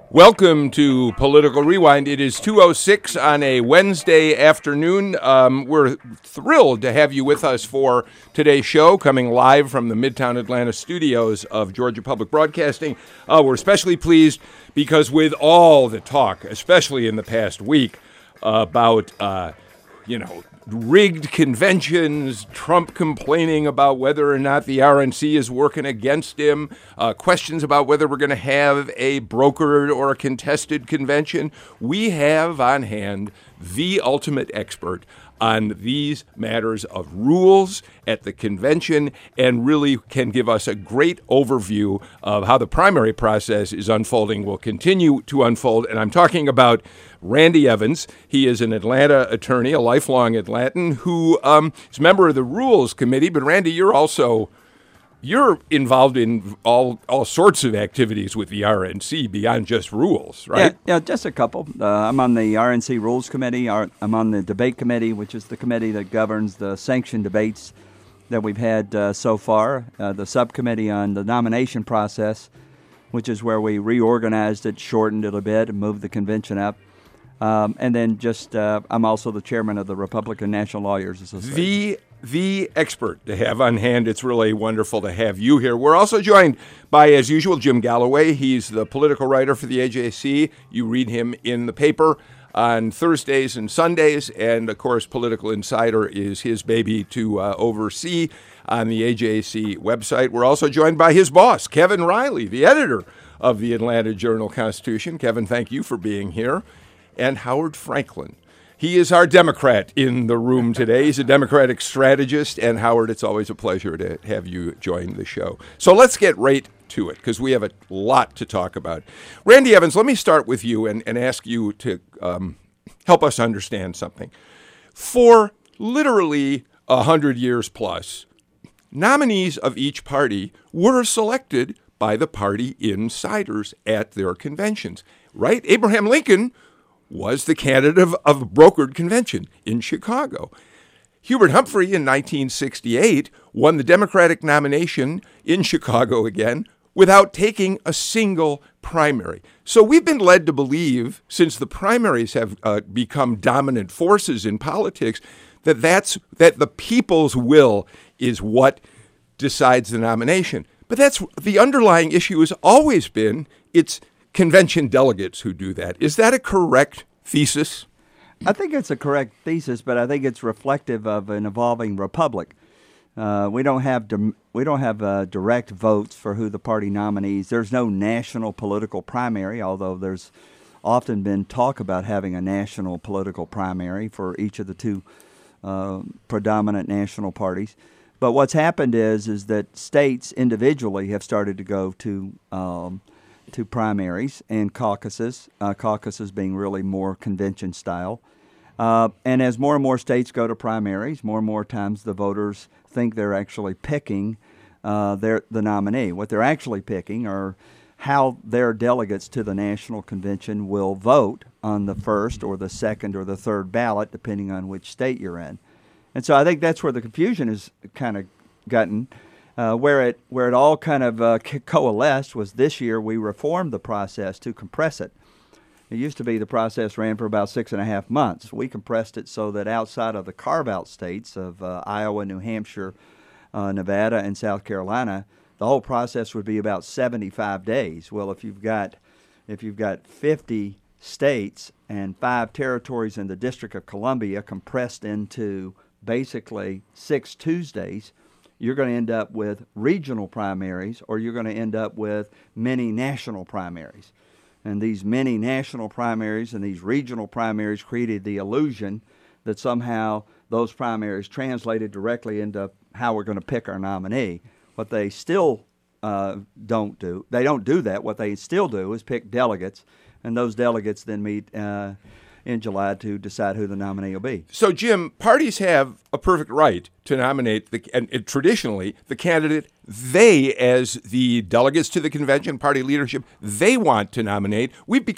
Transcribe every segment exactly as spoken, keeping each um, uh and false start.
Welcome to Political Rewind. It is two oh six on a Wednesday afternoon. Um, we're thrilled to have you with us for today's show, coming live from the Midtown Atlanta studios of Georgia Public Broadcasting. Uh, we're especially pleased because with all the talk, especially in the past week, uh, about, uh, you know, rigged conventions, Trump complaining about whether or not the R N C is working against him, uh, questions about whether we're going to have a brokered or a contested convention. We have on hand the ultimate expert on these matters of rules at the convention and really can give us a great overview of how the primary process is unfolding, will continue to unfold. And I'm talking about Randy Evans. He is an Atlanta attorney, a lifelong Atlantan, who um, is a member of the Rules Committee. But Randy, you're also you're involved in all all sorts of activities with the R N C beyond just rules, right? Yeah, yeah, just a couple. Uh, I'm on the R N C Rules Committee. I'm on the Debate Committee, which is the committee that governs the sanctioned debates that we've had uh, so far. Uh, the subcommittee on the nomination process, which is where we reorganized it, shortened it a bit, and moved the convention up. Um, and then just, uh, I'm also the chairman of the Republican National Lawyers Association. The the expert to have on hand. It's really wonderful to have you here. We're also joined by, as usual, Jim Galloway. He's the political writer for the A J C. You read him in the paper on Thursdays and Sundays. And, of course, Political Insider is his baby to uh, oversee on the A J C website. We're also joined by his boss, Kevin Riley, the editor of the Atlanta Journal-Constitution. Kevin, thank you for being here. And Howard Franklin. He is our Democrat in the room today. He's a Democratic strategist. And Howard, it's always a pleasure to have you join the show. So let's get right to it because we have a lot to talk about. Randy Evans, let me start with you and, and ask you to um, help us understand something. For literally one hundred years plus, nominees of each party were selected by the party insiders at their conventions, right? Abraham Lincoln was the candidate of, of a brokered convention in Chicago. Hubert Humphrey in nineteen sixty-eight won the Democratic nomination in Chicago again without taking a single primary. So we've been led to believe, since the primaries have uh, become dominant forces in politics, that that's that the people's will is what decides the nomination. But that's the underlying issue has always been it's convention delegates who do that. Is that a correct thesis? I think it's a correct thesis, but I think it's reflective of an evolving republic. Uh, we don't have di- we don't have uh, direct votes for who the party nominees. There's no national political primary, although there's often been talk about having a national political primary for each of the two uh, predominant national parties. But what's happened is is that states individually have started to go to um, to primaries and caucuses, uh, caucuses being really more convention style. Uh, and as more and more states go to primaries, more and more times the voters think they're actually picking uh, their, the nominee. What they're actually picking are how their delegates to the national convention will vote on the first or the second or the third ballot, depending on which state you're in. And so I think that's where the confusion has kind of gotten. Uh, where it where it all kind of uh, coalesced was this year we reformed the process to compress it. It used to be the process ran for about six and a half months. We compressed it so that outside of the carve-out states of uh, Iowa, New Hampshire, uh, Nevada, and South Carolina, the whole process would be about seventy-five days. Well, if you've got if you've got fifty states and five territories in the District of Columbia compressed into basically six Tuesdays, you're going to end up with regional primaries or you're going to end up with many national primaries. And these many national primaries and these regional primaries created the illusion that somehow those primaries translated directly into how we're going to pick our nominee. What they still uh, don't do, they don't do that. What they still do is pick delegates, and those delegates then meet uh, in July to decide who the nominee will be. So, Jim, parties have a perfect right to nominate, the, and, and traditionally, the candidate they, as the delegates to the convention, party leadership, they want to nominate. We've become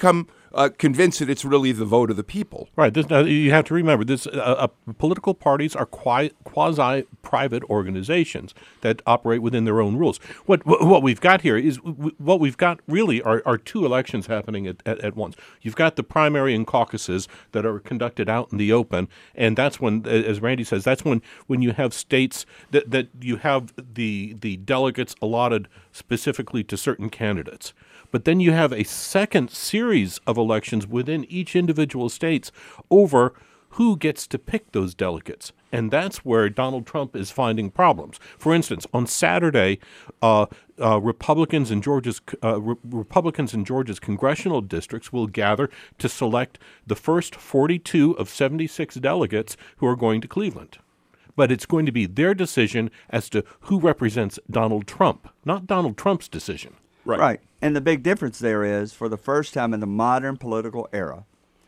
uh, convinced that it's really the vote of the people. Right. This, uh, you have to remember, this uh, uh, political parties are qui- quasi-private organizations that operate within their own rules. What what we've got here is what we've got really are, are two elections happening at, at, at once. You've got the primary and caucuses that are conducted out in the open, and that's when, as Randy says, that's when, when you have states that, that you have the the delegates allotted specifically to certain candidates. But then you have a second series of elections within each individual states over who gets to pick those delegates. And that's where Donald Trump is finding problems. For instance, on Saturday, uh, uh, Republicans in Georgia's uh, Re- Republicans in Georgia's congressional districts will gather to select the first forty-two of seventy-six delegates who are going to Cleveland. But it's going to be their decision as to who represents Donald Trump, not Donald Trump's decision. Right. Right. And the big difference there is, for the first time in the modern political era,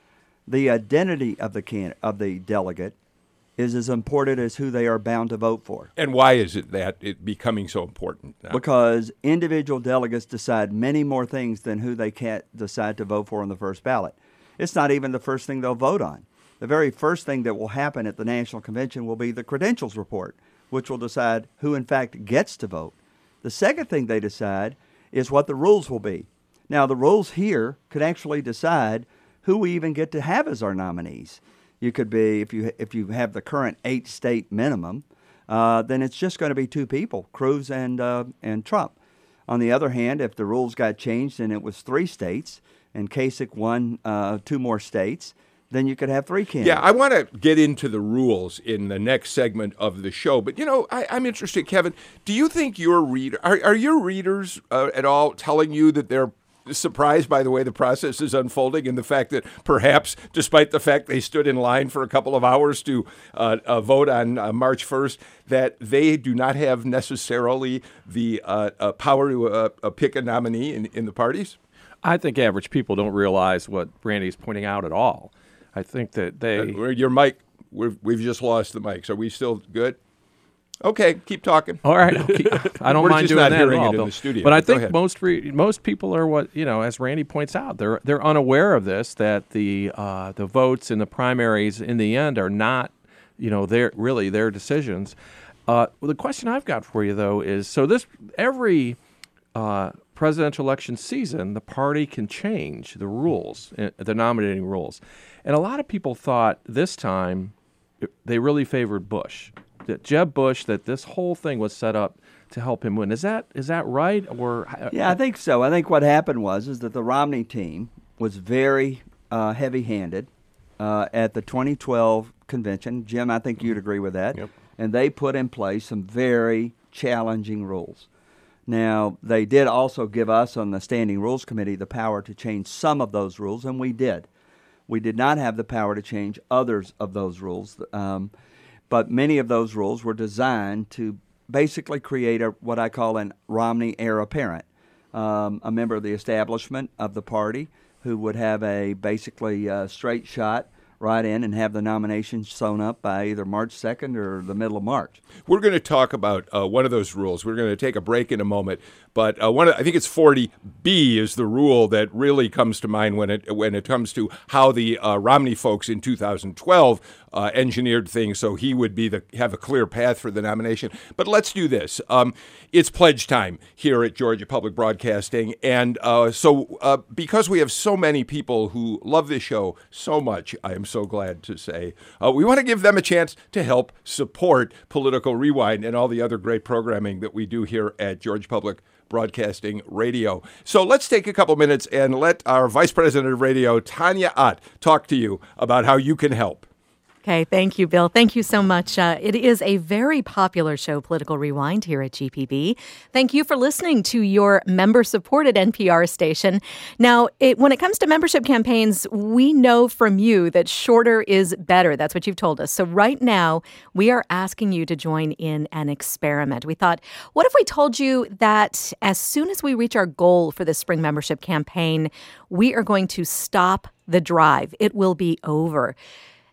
the identity of the can- of the delegate is as important as who they are bound to vote for. And why is it that it becoming so important now? Because individual delegates decide many more things than who they can't decide to vote for on the first ballot. It's not even the first thing they'll vote on. The very first thing that will happen at the National Convention will be the credentials report, which will decide who in fact gets to vote. The second thing they decide is what the rules will be. Now, the rules here could actually decide who we even get to have as our nominees. You could be, if you if you have the current eight-state minimum, uh, then it's just going to be two people, Cruz and uh, and Trump. On the other hand, if the rules got changed and it was three states, and Kasich won uh, two more states, then you could have three candidates. Yeah, I want to get into the rules in the next segment of the show. But, you know, I, I'm interested, Kevin, do you think your reader, are, are your readers uh, at all telling you that they're surprised by the way the process is unfolding and the fact that perhaps, despite the fact they stood in line for a couple of hours to uh, uh, vote on uh, March first, that they do not have necessarily the uh, uh, power to uh, uh, pick a nominee in, in the parties? I think average people don't realize what Randy's pointing out at all. I think that they... Uh, your mic, we've, we've just lost the mics. Are we still good? Okay, keep talking. All right, I'll keep, I don't We're mind just doing not that hearing at all. it in Bill. the studio, But I but go think ahead. most re- most people are what you know, as Randy points out, they're they're unaware of this. That the uh, the votes in the primaries in the end are not, you know, their really their decisions. Uh, well, the question I've got for you though is: so this every uh, presidential election season, the party can change the rules, uh, the nominating rules, and a lot of people thought this time they really favored Bush. That Jeb Bush, that this whole thing was set up to help him win. Is that is that right? Or yeah, I think so. I think what happened was is that the Romney team was very uh, heavy-handed uh, at the twenty twelve convention. Jim, I think you'd agree with that. Yep. And they put in place some very challenging rules. Now, they did also give us on the Standing Rules Committee the power to change some of those rules, and we did. We did not have the power to change others of those rules. Um, But many of those rules were designed to basically create a, what I call an Romney heir apparent, um, a member of the establishment of the party who would have a basically uh, straight shot right in and have the nomination sewn up by either March second or the middle of March. We're going to talk about uh, one of those rules. We're going to take a break in a moment, but uh, one of, I think it's forty B is the rule that really comes to mind when it when it comes to how the uh, Romney folks in two thousand twelve uh, engineered things so he would be the have a clear path for the nomination. But let's do this. Um, it's pledge time here at Georgia Public Broadcasting, and uh, so uh, because we have so many people who love this show so much, I am so glad to say uh, we want to give them a chance to help support Political Rewind and all the other great programming that we do here at Georgia Public Broadcasting Radio. So let's take a couple minutes and let our Vice President of Radio, Tanya Ott, talk to you about how you can help. Okay, thank you, Bill. Thank you so much. Uh, it is a very popular show, Political Rewind, here at G P B. Thank you for listening to your member-supported N P R station. Now, it, when it comes to membership campaigns, we know from you that shorter is better. That's what you've told us. So right now, we are asking you to join in an experiment. We thought, what if we told you that as soon as we reach our goal for the spring membership campaign, we are going to stop the drive. It will be over.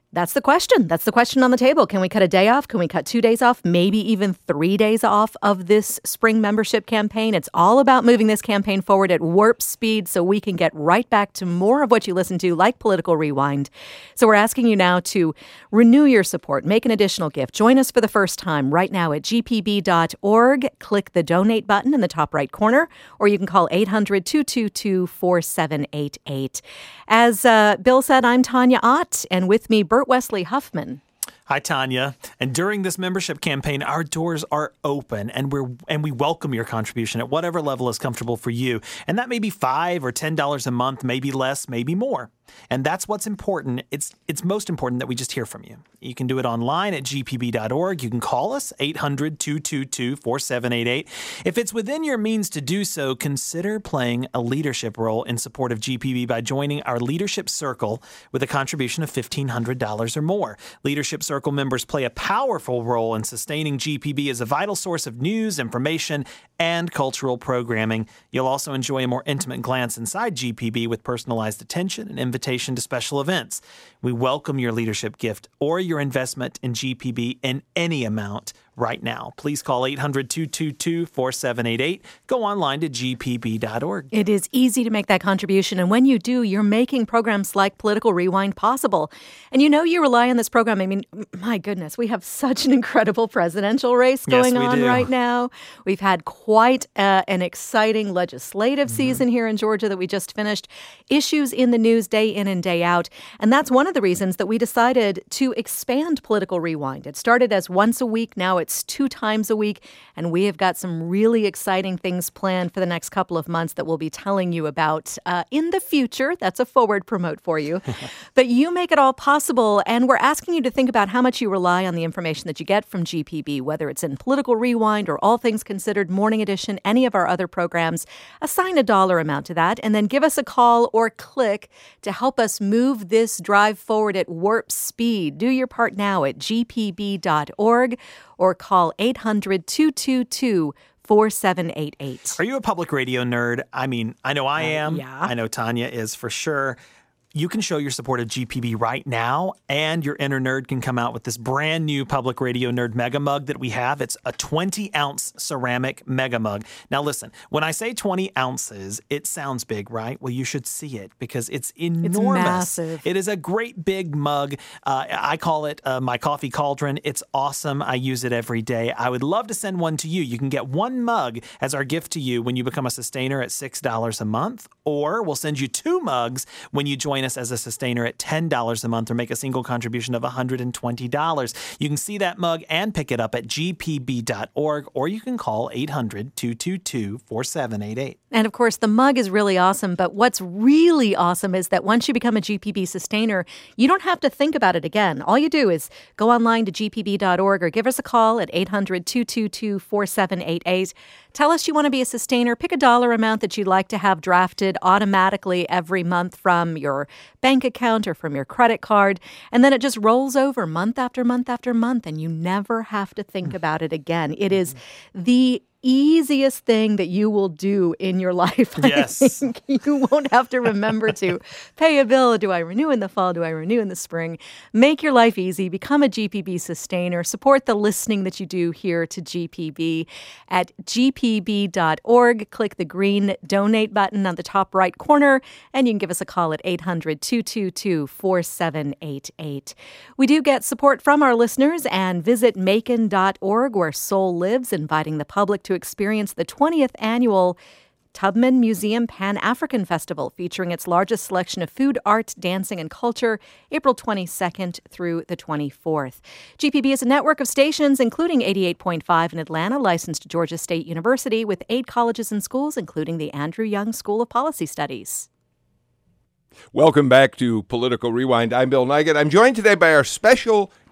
That's the question. That's the question on the table. Can we cut a day off? Can we cut two days off? Maybe even three days off of this spring membership campaign? It's all about moving this campaign forward at warp speed so we can get right back to more of what you listen to, like Political Rewind. So we're asking you now to renew your support, make an additional gift. Join us for the first time right now at g p b dot org. Click the donate button in the top right corner, or you can call eight hundred, two two two, four seven eight eight. As uh, Bill said, I'm Tanya Ott, and with me, Bert Wesley Huffman. Hi, Tanya. And during this membership campaign, our doors are open, and we're and we welcome your contribution at whatever level is comfortable for you. And that may be five or ten dollars a month, maybe less, maybe more. And that's what's important. It's it's most important that we just hear from you. You can do it online at g p b dot org. You can call us, eight hundred, two two two, four seven eight eight. If it's within your means to do so, consider playing a leadership role in support of G P B by joining our Leadership Circle with a contribution of fifteen hundred dollars or more. Leadership Circle members play a powerful role in sustaining G P B as a vital source of news, information, and cultural programming. You'll also enjoy a more intimate glance inside G P B with personalized attention and invitation to special events. We welcome your leadership gift or your investment in G P B in any amount right now. Please call eight hundred, two two two, four seven eight eight. Go online to g p b dot org. It is easy to make that contribution, and when you do, you're making programs like Political Rewind possible. And you know you rely on this program. I mean, my goodness, we have such an incredible presidential race going Yes, we on do. right now. We've had quite uh, an exciting legislative Mm-hmm. season here in Georgia that we just finished. Issues in the news day in and day out. And that's one of the reasons that we decided to expand Political Rewind. It started as once a week. Now it's two times a week, and we have got some really exciting things planned for the next couple of months that we'll be telling you about uh, in the future. That's a forward promote for you. But you make it all possible, and we're asking you to think about how much you rely on the information that you get from G P B, whether it's in Political Rewind or All Things Considered, Morning Edition, any of our other programs. Assign a dollar amount to that, and then give us a call or click to help us move this drive forward at warp speed. Do your part now at g p b dot org or call eight hundred, two two two, four seven eight eight. Are you a public radio nerd? I mean, I know I am. yeah. I know Tanya is for sure. You can show your support of G P B right now, and your inner nerd can come out with this brand new Public Radio Nerd Mega Mug that we have. It's a twenty ounce ceramic Mega Mug. Now listen, when I say twenty ounces, it sounds big, right? Well, you should see it because it's enormous. massive. It is a great big mug. Uh, I call it uh, my coffee cauldron. It's awesome. I use it every day. I would love to send one to you. You can get one mug as our gift to you when you become a sustainer at six dollars a month, or we'll send you two mugs when you join us as a sustainer at ten dollars a month or make a single contribution of one hundred twenty dollars. You can see that mug and pick it up at g p b dot org, or you can call eight hundred, two two two, four seven eight eight. And of course, the mug is really awesome, but what's really awesome is that once you become a G P B sustainer, you don't have to think about it again. All you do is go online to g p b dot org or give us a call at eight hundred, two two two, four seven eight eight. Tell us you want to be a sustainer. Pick a dollar amount that you'd like to have drafted automatically every month from your bank account or from your credit card, and then it just rolls over month after month after month, and you never have to think about it again. It is the easiest thing that you will do in your life. Yes. I think you won't have to remember to pay a bill. Do I renew in the fall? Do I renew in the spring? Make your life easy. Become a G P B sustainer. Support the listening that you do here to G P B at g p b dot org. Click the green donate button on the top right corner, and you can give us a call at eight hundred, two two two, four seven eight eight. We do get support from our listeners, and visit macon dot org, where Soul lives, inviting the public to experience the twentieth annual Tubman Museum Pan-African Festival, featuring its largest selection of food, art, dancing, and culture, April twenty-second through the twenty-fourth. G P B is a network of stations, including eighty-eight point five in Atlanta, licensed to Georgia State University, with eight colleges and schools, including the Andrew Young School of Policy Studies. Welcome back to Political Rewind. I'm Bill Nigut. I'm joined today by our special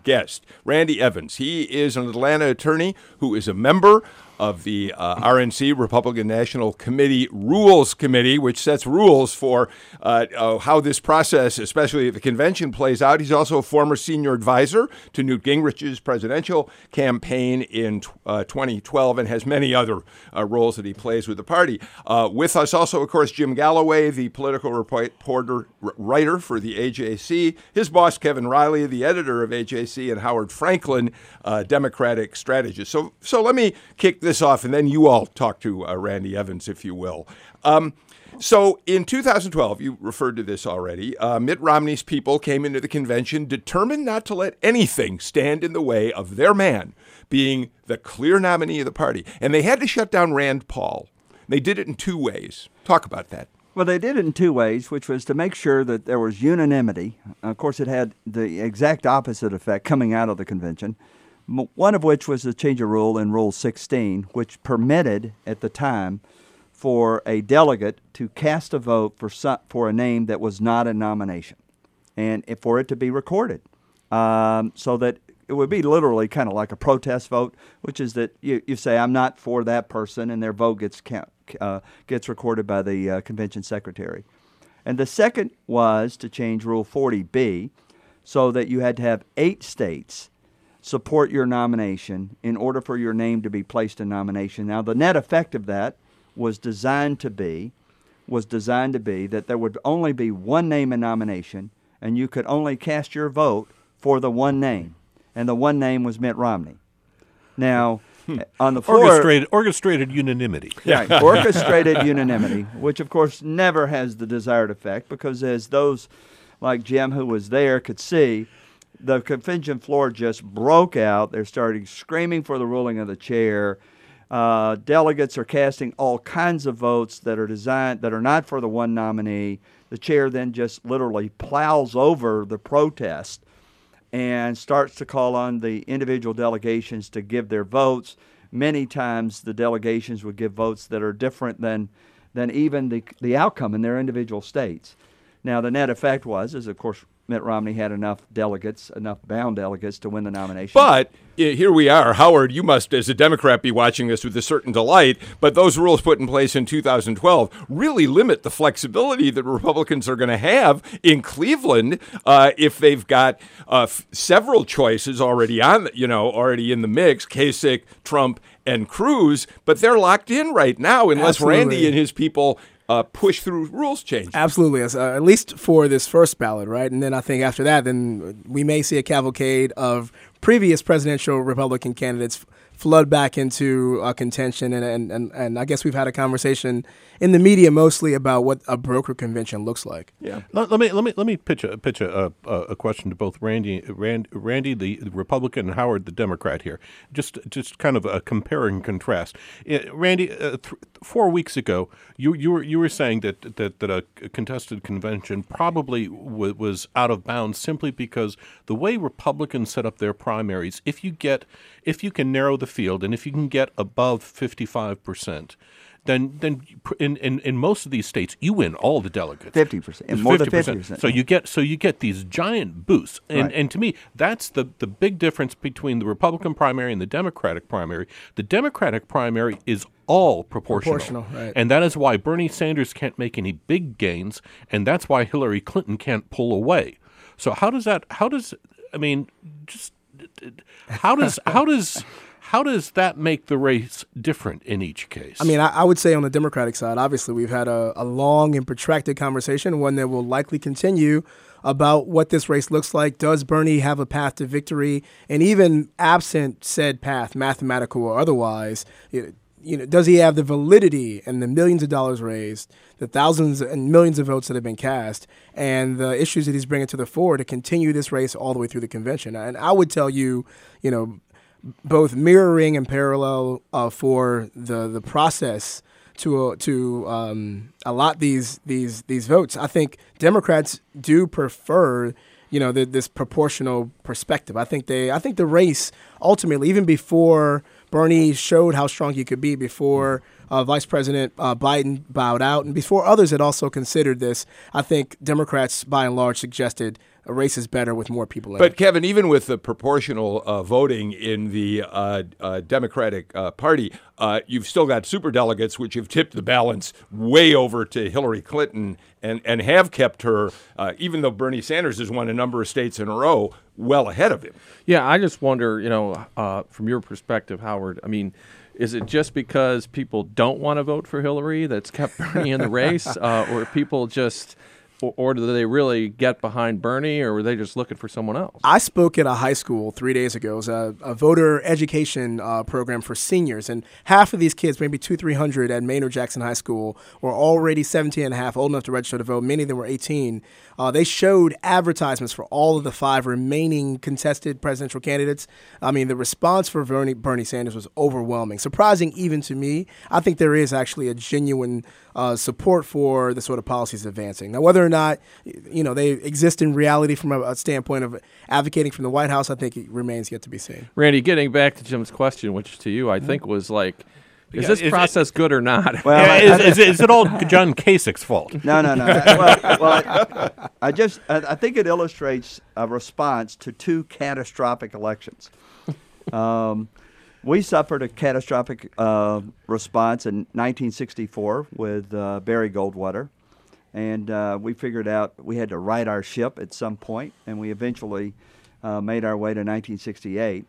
guest, Randy Evans. He is an Atlanta attorney who is a member of the uh, R N C, Republican National Committee Rules Committee, which sets rules for uh, uh, how this process, especially at the convention, plays out. He's also a former senior advisor to Newt Gingrich's presidential campaign in uh, twenty twelve and has many other uh, roles that he plays with the party. Uh, with us also, of course, Jim Galloway, the political reporter, r- writer for the A J C, his boss, Kevin Riley, the editor of A J C, and Howard Franklin, uh, Democratic strategist. So, so let me kick this off, and then you all talk to uh, Randy Evans, if you will. Um, so in two thousand twelve, you referred to this already, uh, Mitt Romney's people came into the convention determined not to let anything stand in the way of their man being the clear nominee of the party. And they had to shut down Rand Paul. They did it in two ways. Talk about that. Well, they did it in two ways, which was to make sure that there was unanimity. Of course, it had the exact opposite effect coming out of the convention. One of which was the change of rule in Rule sixteen, which permitted at the time for a delegate to cast a vote for some, for a name that was not a nomination, and for it to be recorded, um, so that it would be literally kind of like a protest vote, which is that you, you say, I'm not for that person, and their vote gets count, uh, gets recorded by the uh, convention secretary. And the second was to change Rule forty B so that you had to have eight states support your nomination in order for your name to be placed in nomination. Now, the net effect of that was designed to be was designed to be that there would only be one name in nomination, and you could only cast your vote for the one name, and the one name was Mitt Romney. Now, hmm. on the floor, orchestrated, orchestrated unanimity. Right, orchestrated unanimity, which of course never has the desired effect, because as those like Jim who was there could see, the convention floor just broke out. They're starting screaming for the ruling of the chair. Uh, delegates are casting all kinds of votes that are designed that are not for the one nominee. The chair then just literally plows over the protest and starts to call on the individual delegations to give their votes. Many times the delegations would give votes that are different than than even the the outcome in their individual states. Now, the net effect was, is of course, Mitt Romney had enough delegates, enough bound delegates to win the nomination. But uh, here we are. Howard, you must, as a Democrat, be watching this with a certain delight. But those rules put in place in two thousand twelve really limit the flexibility that Republicans are going to have in Cleveland uh, if they've got uh, f- several choices already on, you know, already in the mix: Kasich, Trump, and Cruz. But they're locked in right now unless Absolutely. Randy and his people Uh, push through rules change. Absolutely, uh, at least for this first ballot, right? And then I think after that, then we may see a cavalcade of previous presidential Republican candidates flood back into uh, contention. And, and, and, and I guess we've had a conversation in the media mostly about what a broker convention looks like. Yeah. Let, let me let me let me pitch a pitch a, a, a question to both Randy Rand, Randy the Republican and Howard the Democrat here. Just just kind of a compare and contrast. Uh, Randy, uh, th- four weeks ago, you you were you were saying that that, that a contested convention probably w- was out of bounds simply because the way Republicans set up their primaries, if you get if you can narrow the field and if you can get above fifty-five percent, then then in, in, in most of these states you win all the delegates. fifty percent, and more than fifty percent. So you get so you get these giant boosts, and Right. and to me that's the the big difference between the Republican primary and the Democratic primary. The Democratic primary is all proportional, Proportional, right. and that is why Bernie Sanders can't make any big gains, and that's why Hillary Clinton can't pull away. So how does that? How does I mean just how does how does How does that make the race different in each case? I mean, I, I would say on the Democratic side, obviously, we've had a, a long and protracted conversation, one that will likely continue, about what this race looks like. Does Bernie have a path to victory? And even absent said path, mathematical or otherwise, it, you know, does he have the validity and the millions of dollars raised, the thousands and millions of votes that have been cast, and the issues that he's bringing to the fore to continue this race all the way through the convention? And I would tell you, you know, both mirroring and parallel uh, for the the process to uh, to um, allot these these these votes. I think Democrats do prefer, you know, the, this proportional perspective. I think they I think the race ultimately, even before Bernie showed how strong he could be, before uh, Vice President uh, Biden bowed out. And before others had also considered this, I think Democrats, by and large, suggested a race is better with more people in but, it. But, Kevin, even with the proportional uh, voting in the uh, uh, Democratic uh, Party, uh, you've still got superdelegates, which have tipped the balance way over to Hillary Clinton and, and have kept her, uh, even though Bernie Sanders has won a number of states in a row, well ahead of him. Yeah, I just wonder, you know, uh, from your perspective, Howard, I mean, is it just because people don't want to vote for Hillary that's kept Bernie in the race, uh, or people just... Or, or do they really get behind Bernie, or were they just looking for someone else? I spoke at a high school three days ago. It was a, a voter education uh, program for seniors, and half of these kids, maybe two, three hundred at Maynard Jackson High School, were already seventeen and a half, old enough to register to vote. Many of them were eighteen. Uh, they showed advertisements for all of the five remaining contested presidential candidates. I mean, the response for Bernie, Bernie Sanders was overwhelming, surprising even to me. I think there is actually a genuine uh, support for the sort of policies advancing. Now, whether or not, you know, they exist in reality from a, a standpoint of advocating from the White House, I think it remains yet to be seen. Randy, getting back to Jim's question, which to you I think was like, is Yeah, this is process it, good or not? Well, Yeah, I- is, I- is, is it all John Kasich's fault? No, no, no. well, well I, I just I, I think it illustrates a response to two catastrophic elections. Um, we suffered a catastrophic uh, response in nineteen sixty-four with uh, Barry Goldwater, and uh, we figured out we had to right our ship at some point, and we eventually uh, made our way to nineteen sixty-eight.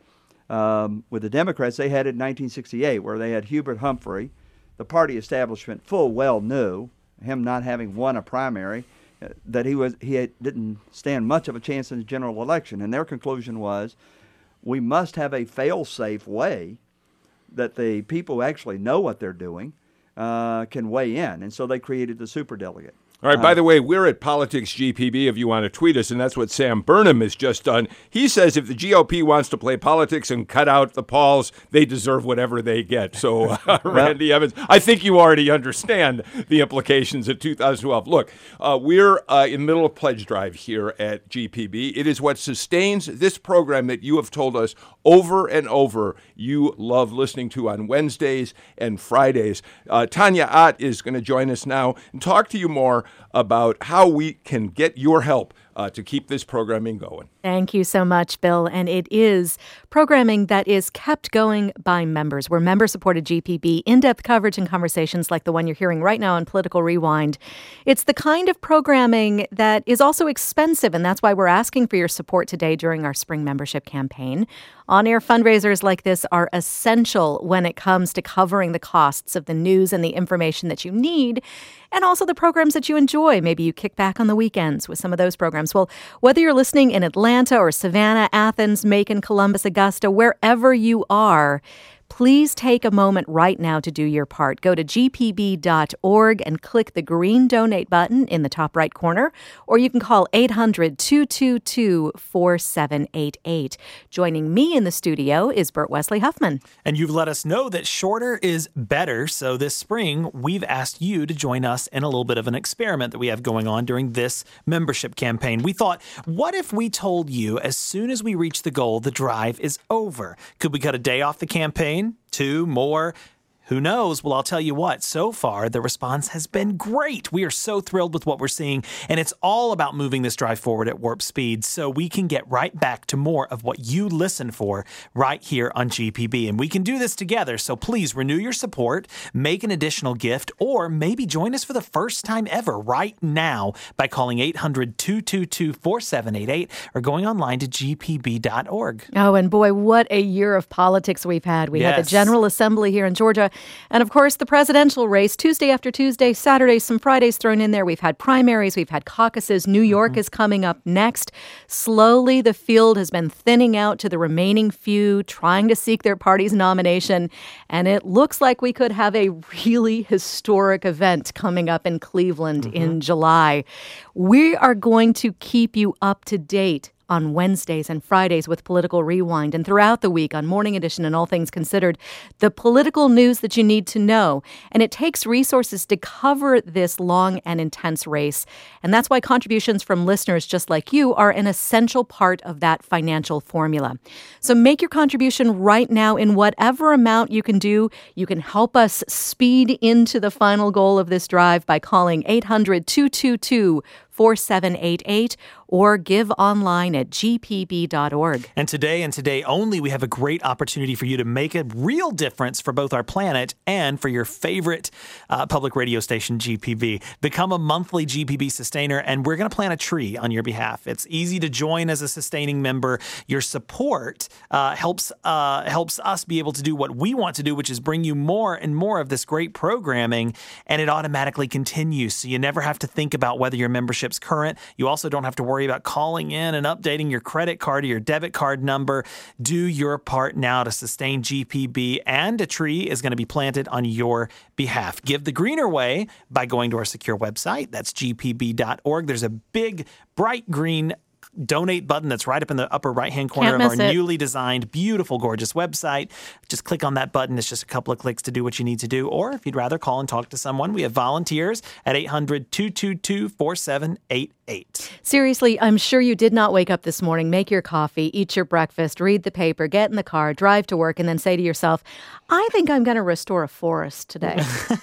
Um, with the Democrats, they had it in nineteen sixty-eight, where they had Hubert Humphrey. The party establishment full well knew, him not having won a primary, uh, that he was he had, didn't stand much of a chance in the general election. And their conclusion was, we must have a fail-safe way that the people who actually know what they're doing uh, can weigh in. And so they created the superdelegate. All right, by the way, we're at Politics G P B if you want to tweet us, and that's what Sam Burnham has just done. He says if the G O P wants to play politics and cut out the Pauls, they deserve whatever they get. So, uh, Randy Evans, I think you already understand the implications of two thousand twelve. Look, uh, we're uh, in the middle of Pledge Drive here at G P B. It is what sustains this program that you have told us over and over you love listening to on Wednesdays and Fridays. Uh, Tanya Ott is going to join us now and talk to you more about how we can get your help uh, to keep this programming going. Thank you so much, Bill. And it is programming that is kept going by members. We're member-supported G P B, in-depth coverage and conversations like the one you're hearing right now on Political Rewind. It's the kind of programming that is also expensive, and that's why we're asking for your support today during our spring membership campaign. On-air fundraisers like this are essential when it comes to covering the costs of the news and the information that you need, and also the programs that you enjoy. Maybe you kick back on the weekends with some of those programs. Well, whether you're listening in Atlanta or Savannah, Athens, Macon, Columbus, Augusta, wherever you are, please take a moment right now to do your part. Go to g p b dot org and click the green donate button in the top right corner, or you can call eight hundred, two two two, four seven eight eight. Joining me in the studio is Bert Wesley Huffman. And you've let us know that shorter is better. So this spring, we've asked you to join us in a little bit of an experiment that we have going on during this membership campaign. We thought, what if we told you as soon as we reach the goal, the drive is over? Could we cut a day off the campaign? Two more? Who knows? Well, I'll tell you what, so far, the response has been great. We are so thrilled with what we're seeing, and it's all about moving this drive forward at warp speed so we can get right back to more of what you listen for right here on G P B. And we can do this together, so please renew your support, make an additional gift, or maybe join us for the first time ever right now by calling eight hundred, two two two, four seven eight eight or going online to g p b dot org. Oh, and boy, what a year of politics we've had. We had Yes. the General Assembly here in Georgia. And of course, the presidential race, Tuesday after Tuesday, Saturday, some Fridays thrown in there. We've had primaries, we've had caucuses. New York mm-hmm. is coming up next. Slowly, the field has been thinning out to the remaining few, trying to seek their party's nomination. And it looks like we could have a really historic event coming up in Cleveland mm-hmm. in July. We are going to keep you up to date on Wednesdays and Fridays with Political Rewind, and throughout the week on Morning Edition and All Things Considered, the political news that you need to know. And it takes resources to cover this long and intense race. And that's why contributions from listeners just like you are an essential part of that financial formula. So make your contribution right now in whatever amount you can do. You can help us speed into the final goal of this drive by calling eight hundred, two two two, four seven eight eight or give online at g p b dot org. And today and today only, we have a great opportunity for you to make a real difference for both our planet and for your favorite uh, public radio station, G P B. Become a monthly G P B sustainer, and we're going to plant a tree on your behalf. It's easy to join as a sustaining member. Your support uh, helps uh, helps us be able to do what we want to do, which is bring you more and more of this great programming, and it automatically continues. So you never have to think about whether your membership's current. You also don't have to worry about calling in and updating your credit card or your debit card number. Do your part now to sustain G P B, and a tree is going to be planted on your behalf. Give the greener way by going to our secure website. That's g p b dot org. There's a big, bright green donate button that's right up in the upper right-hand corner Can't of our miss it. newly designed, beautiful, gorgeous website. Just click on that button. It's just a couple of clicks to do what you need to do. Or if you'd rather call and talk to someone, we have volunteers at eight hundred, two two two, four seven eight eight. Seriously, I'm sure you did not wake up this morning, make your coffee, eat your breakfast, read the paper, get in the car, drive to work, and then say to yourself, I think I'm going to restore a forest today.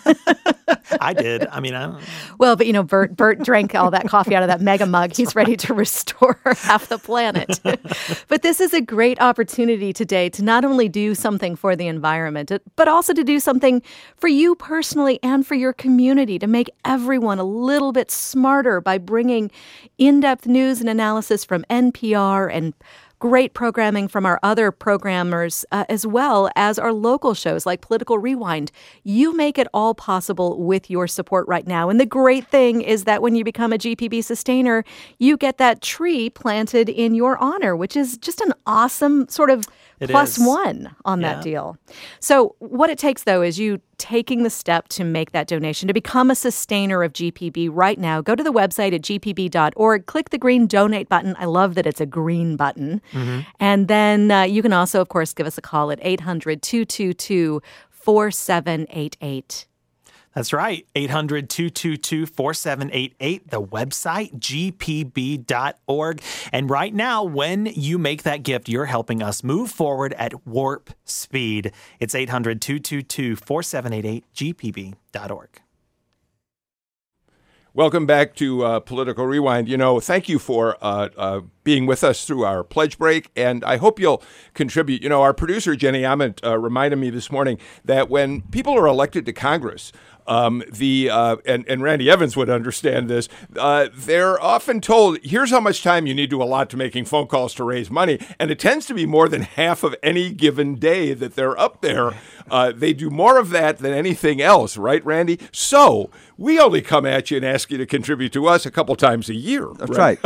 I did. I mean, I don't know. Well, but you know, Bert, Bert drank all that coffee out of that mega mug. He's ready to restore half the planet. But this is a great opportunity today to not only do something for the environment, but also to do something for you personally and for your community, to make everyone a little bit smarter by bringing in-depth news and analysis from N P R and great programming from our other programmers, uh, as well as our local shows like Political Rewind. You make it all possible with your support right now. And the great thing is that when you become a G P B sustainer, you get that tree planted in your honor, which is just an awesome sort of It plus is. one on that Yeah. deal. So what it takes, though, is you taking the step to make that donation, to become a sustainer of G P B right now. Go to the website at g p b dot org, click the green donate button. I love that it's a green button. Mm-hmm. And then uh, you can also, of course, give us a call at eight hundred, two two two, four seven eight eight. That's right. eight hundred, two two two, four seven eight eight. The website, g p b dot org. And right now, when you make that gift, you're helping us move forward at warp speed. It's eight hundred, two two two, four seven eight eight, g p b dot org. Welcome back to uh, Political Rewind. You know, thank you for uh, uh, being with us through our pledge break, and I hope you'll contribute. You know, our producer, Jenny Ament, uh, reminded me this morning that when people are elected to Congress, um, the uh, and, and Randy Evans would understand this, uh, they're often told, here's how much time you need to allot to making phone calls to raise money, and it tends to be more than half of any given day that they're up there. Uh, they do more of that than anything else, right, Randy? So we only come at you and ask you to contribute to us a couple times a year. That's right.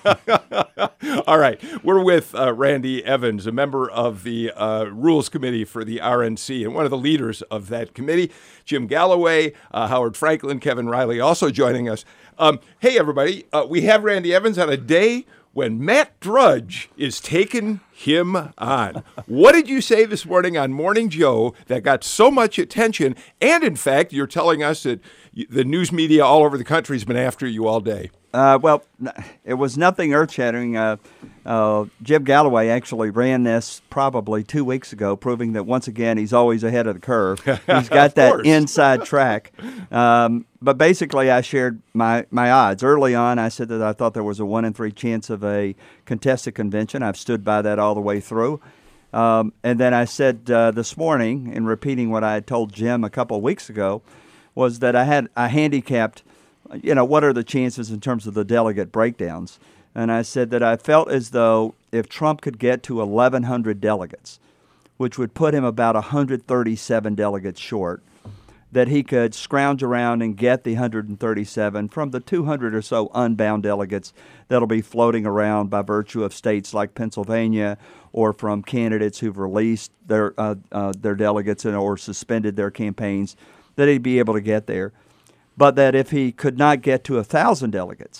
All right. We're with uh, Randy Evans, a member of the uh, Rules Committee for the R N C and one of the leaders of that committee. Jim Galloway, uh, Howard Franklin, Kevin Riley also joining us. Um, hey, everybody. Uh, we have Randy Evans on a day when Matt Drudge is taking him on. What did you say this morning on Morning Joe that got so much attention? And, in fact, you're telling us that the news media all over the country has been after you all day. Uh, well, it was nothing earth-shattering. Uh, uh, Jim Galloway actually ran this probably two weeks ago, proving that once again he's always ahead of the curve. He's got that course. inside track. Um, but basically, I shared my, my odds. Early on, I said that I thought there was a one in three chance of a contested convention. I've stood by that all the way through. Um, and then I said uh, this morning, in repeating what I had told Jim a couple of weeks ago, was that I had I handicapped, you know, what are the chances in terms of the delegate breakdowns? And I said that I felt as though if Trump could get to eleven hundred delegates, which would put him about one hundred thirty-seven delegates short, that he could scrounge around and get the one hundred thirty-seven from the two hundred or so unbound delegates that'll be floating around by virtue of states like Pennsylvania or from candidates who've released their uh, uh, their delegates and, or suspended their campaigns, that he'd be able to get there. But that if he could not get to one thousand delegates,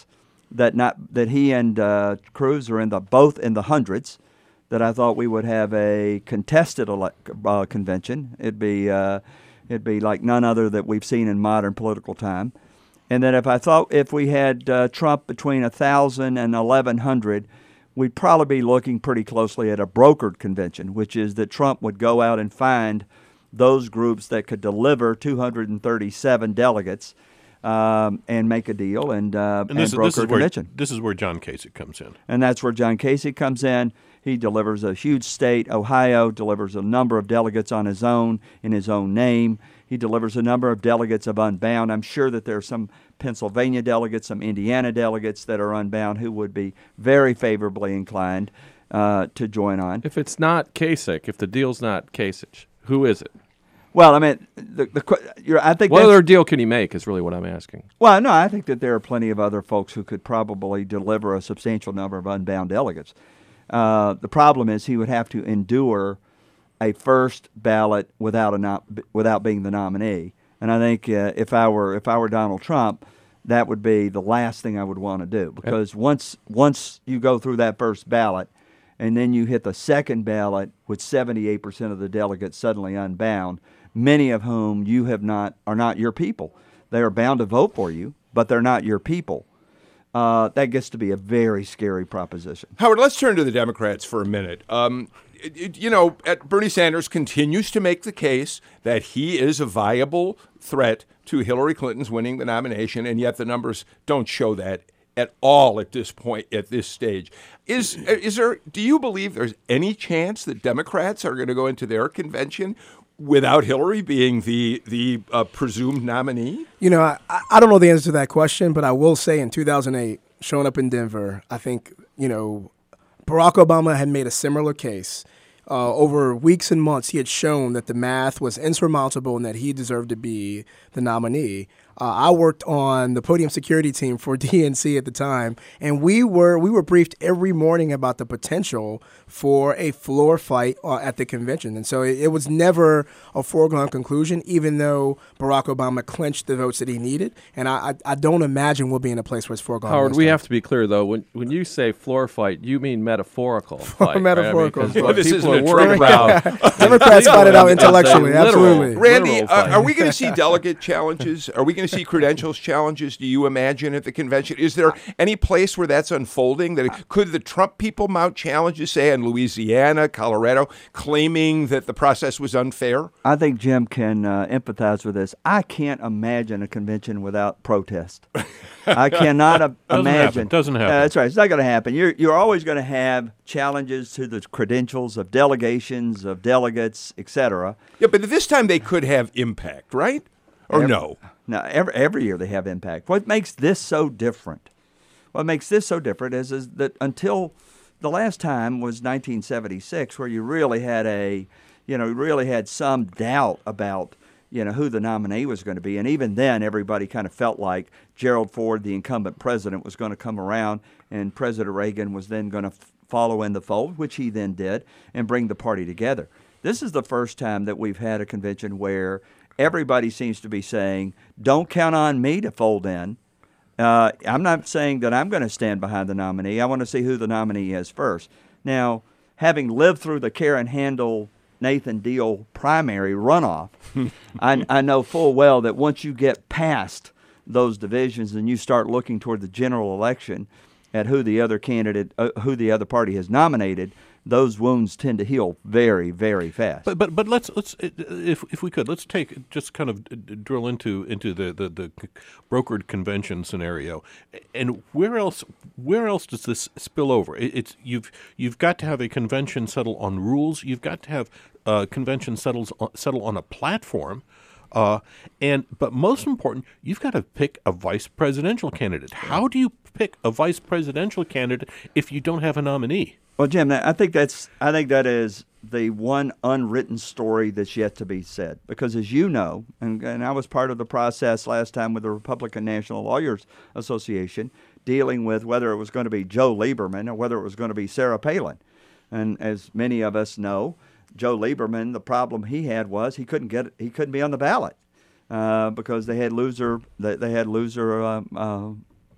that not that he and uh, Cruz are in the both in the hundreds, that I thought we would have a contested ele- uh, convention. It'd be uh, it'd be like none other that we've seen in modern political time. And then if I thought if we had uh, Trump between one thousand and eleven hundred, we'd probably be looking pretty closely at a brokered convention, which is that Trump would go out and find those groups that could deliver two hundred thirty-seven delegates um, and make a deal and, uh, And this, and is, this, broker is a where, convention. this is where John Kasich comes in. And that's where John Kasich comes in. He delivers a huge state. Ohio delivers a number of delegates on his own, in his own name. He delivers a number of delegates of Unbound. I'm sure that there are some Pennsylvania delegates, some Indiana delegates that are Unbound who would be very favorably inclined uh, to join on. If it's not Kasich, if the deal's not Kasich, who is it? Well, I mean, the, the que- you're, I think What that's- other deal can he make is really what I'm asking. Well, no, I think that there are plenty of other folks who could probably deliver a substantial number of Unbound delegates. Uh, the problem is he would have to endure a first ballot without a nom- without being the nominee. And I think uh, if I were if I were Donald Trump, that would be the last thing I would want to do, because once once you go through that first ballot, and then you hit the second ballot with seventy-eight percent of the delegates suddenly unbound, many of whom you have not are not your people. They are bound to vote for you, but they're not your people. Uh, that gets to be a very scary proposition. Howard, let's turn to the Democrats for a minute. Um, it, it, you know, Bernie Sanders continues to make the case that he is a viable threat to Hillary Clinton's winning the nomination, and yet the numbers don't show that at all at this point, at this stage. Is is there? Do you believe there's any chance that Democrats are going to go into their convention without Hillary being the the uh, presumed nominee? You know, I, I don't know the answer to that question, but I will say in two thousand eight, showing up in Denver, I think, you know, Barack Obama had made a similar case. Uh, over weeks and months, he had shown that the math was insurmountable and that he deserved to be the nominee. Uh, I worked on the podium security team for D N C at the time, and we were we were briefed every morning about the potential for a floor fight uh, at the convention. And so it, it was never a foregone conclusion, even though Barack Obama clinched the votes that he needed. And I, I, I don't imagine we'll be in a place where it's foregone. Howard, we time. have to be clear, though. When when you say floor fight, you mean metaphorical fight. Metaphorical right? I mean, 'cause fight. what This people isn't are a worried trade. about. Democrats fight it out It's a intellectually, literal- absolutely. Randy, literal uh, fight. are we going to see delegate challenges? Are we going to see credentials challenges, do you imagine, at the convention? Is there any place where that's unfolding? That it, could the Trump people mount challenges, say, in Louisiana, Colorado, claiming that the process was unfair? I think Jim can uh, empathize with this. I can't imagine a convention without protest. I cannot uh, Doesn't imagine. happen. Doesn't happen. Uh, that's right. It's not going to happen. You're you're always going to have challenges to the credentials of delegations, of delegates, et cetera. Yeah, but this time they could have impact, right? Or Every- no? No, every, every year they have impact. What makes this so different? What makes this so different is, is that until the last time was nineteen seventy-six, where you really had a, you know, really had some doubt about, you know, who the nominee was going to be. And even then, everybody kind of felt like Gerald Ford, the incumbent president, was going to come around, and President Reagan was then going to f- follow in the fold, which he then did, and bring the party together. This is the first time that we've had a convention where everybody seems to be saying, don't count on me to fold in. Uh, I'm not saying that I'm going to stand behind the nominee. I want to see who the nominee is first. Now, having lived through the Karen Handel, Nathan Deal primary runoff, I, I know full well that once you get past those divisions and you start looking toward the general election at who the other candidate, uh, who the other party has nominated, those wounds tend to heal very, very fast. But but but let's let's if if we could let's take just kind of drill into into the, the, the brokered convention scenario, and where else where else does this spill over? It, it's you've you've got to have a convention settle on rules. You've got to have a convention settles settle on a platform. Uh, and but most important, you've got to pick a vice presidential candidate. How do you pick a vice presidential candidate if you don't have a nominee? Well, Jim, I think that's I think that is the one unwritten story that's yet to be said. Because as you know, and, and I was part of the process last time with the Republican National Lawyers Association, dealing with whether it was going to be Joe Lieberman or whether it was going to be Sarah Palin. And as many of us know, Joe Lieberman, the problem he had was he couldn't get he couldn't be on the ballot uh, because they had loser they, they had loser uh, uh,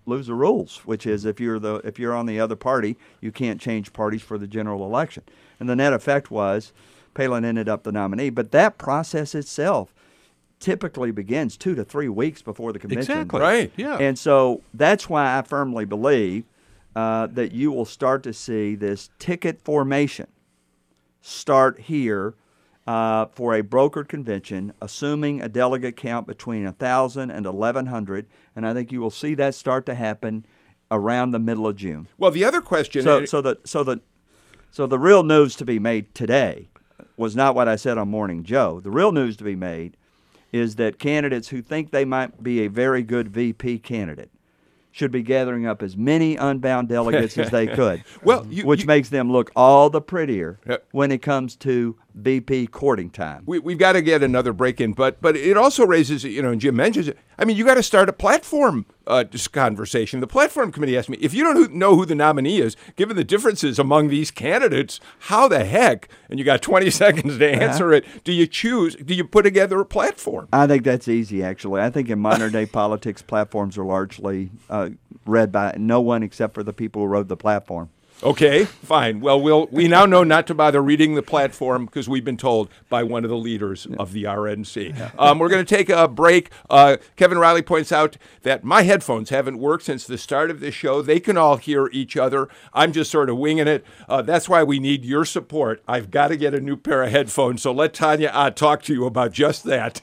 lose the rules, which is if you're the if you're on the other party, you can't change parties for the general election. And the net effect was Palin ended up the nominee. But that process itself typically begins two to three weeks before the convention. Exactly. Right. Yeah. And so that's why I firmly believe uh, that you will start to see this ticket formation start here uh, for a brokered convention, assuming a delegate count between one thousand and eleven hundred. And I think you will see that start to happen around the middle of June. Well, the other question So, is, so the so the so the real news to be made today was not what I said on Morning Joe. The real news to be made is that candidates who think they might be a very good V P candidate should be gathering up as many unbound delegates as they could, Well, you- which you- makes them look all the prettier Yep. when it comes to V P courting time. we, we've got to get another break in, but but it also raises, you know, and Jim mentions it. I mean, you got to start a platform uh, dis- conversation. The platform committee asked me, if you don't who- know who the nominee is, given the differences among these candidates, how the heck, and you got twenty seconds to answer it, do you choose, do you put together a platform? I think that's easy, actually. I think in modern day politics, platforms are largely uh, read by no one except for the people who wrote the platform. Okay, fine. Well, we'll we now know not to bother reading the platform because we've been told by one of the leaders of the R N C. Um, we're going to take a break. Uh, Kevin Riley points out that my headphones haven't worked since the start of this show. They can all hear each other. I'm just sort of winging it. Uh, that's why we need your support. I've got to get a new pair of headphones. So let Tanya uh, talk to you about just that.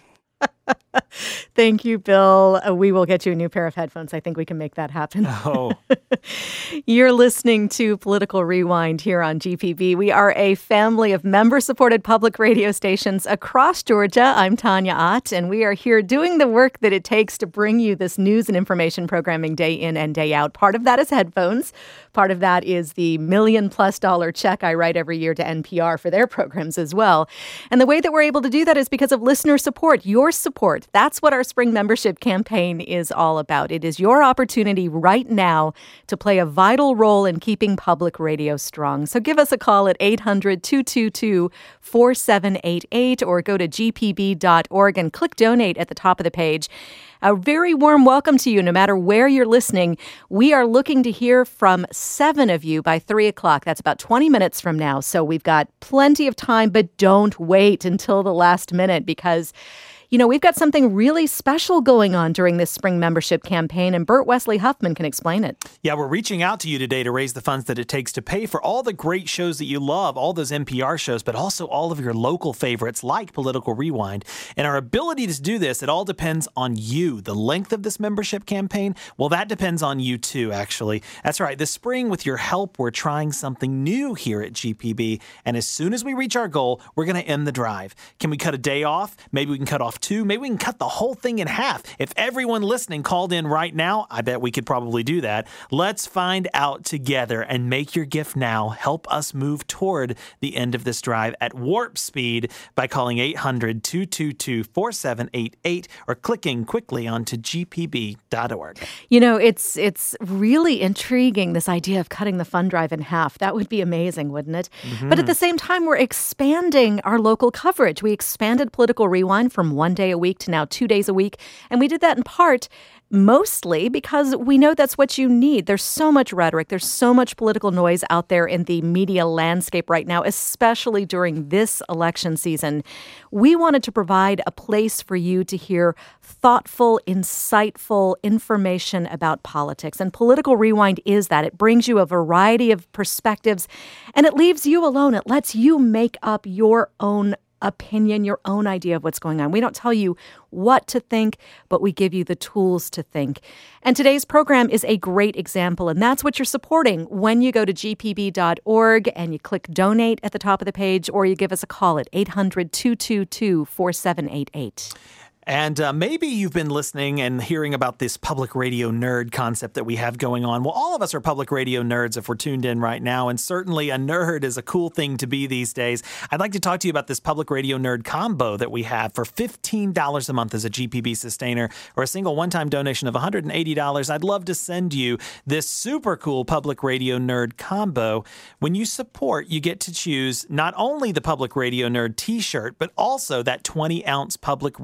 Thank you, Bill. Uh, we will get you a new pair of headphones. I think we can make that happen. Oh, You're listening to Political Rewind here on G P B. We are a family of member-supported public radio stations across Georgia. I'm Tanya Ott, and we are here doing the work that it takes to bring you this news and information programming day in and day out. Part of that is headphones. Part of that is the million-plus dollar check I write every year to N P R for their programs as well. And the way that we're able to do that is because of listener support, your support. That's what our spring membership campaign is all about. It is your opportunity right now to play a vital role in keeping public radio strong. So give us a call at eight hundred, two two two, four seven eight eight or go to g p b dot org and click donate at the top of the page. A very warm welcome to you, no matter where you're listening. We are looking to hear from seven of you by three o'clock. That's about twenty minutes from now. So we've got plenty of time, but don't wait until the last minute because, you know, we've got something really special going on during this spring membership campaign, and Bert Wesley Huffman can explain it. yeah, we're reaching out to you today to raise the funds that it takes to pay for all the great shows that you love, all those N P R shows, but also all of your local favorites like Political Rewind. And our ability to do this, it all depends on you. The length of this membership campaign, well, that depends on you too, actually. That's right. This spring, with your help, we're trying something new here at G P B. And as soon as we reach our goal, we're going to end the drive. Can we cut a day off? Maybe we can cut off two. Maybe we can cut the whole thing in half. If everyone listening called in right now, I bet we could probably do that. Let's find out together and make your gift now. Help us move toward the end of this drive at warp speed by calling eight hundred, two two two, four seven eight eight or clicking quickly onto g p b dot org. You know, it's it's really intriguing, this idea of cutting the fund drive in half. That would be amazing, wouldn't it? Mm-hmm. But at the same time, we're expanding our local coverage. We expanded Political Rewind from one day a week to now two days a week. And we did that in part mostly because we know that's what you need. There's so much rhetoric. There's so much political noise out there in the media landscape right now, especially during this election season. We wanted to provide a place for you to hear thoughtful, insightful information about politics. And Political Rewind is that. It brings you a variety of perspectives, and it leaves you alone. It lets you make up your own opinion, your own idea of what's going on. We don't tell you what to think, but we give you the tools to think. And today's program is a great example, and that's what you're supporting when you go to g p b dot org and you click donate at the top of the page, or you give us a call at eight hundred, two two two, four seven eight eight. And uh, maybe you've been listening and hearing about this public radio nerd concept that we have going on. Well, all of us are public radio nerds if we're tuned in right now, and certainly a nerd is a cool thing to be these days. I'd like to talk to you about this public radio nerd combo that we have for fifteen dollars a month as a G P B sustainer or a single one-time donation of one hundred eighty dollars. I'd love to send you this super cool public radio nerd combo. When you support, you get to choose not only the public radio nerd t-shirt, but also that twenty ounce public radio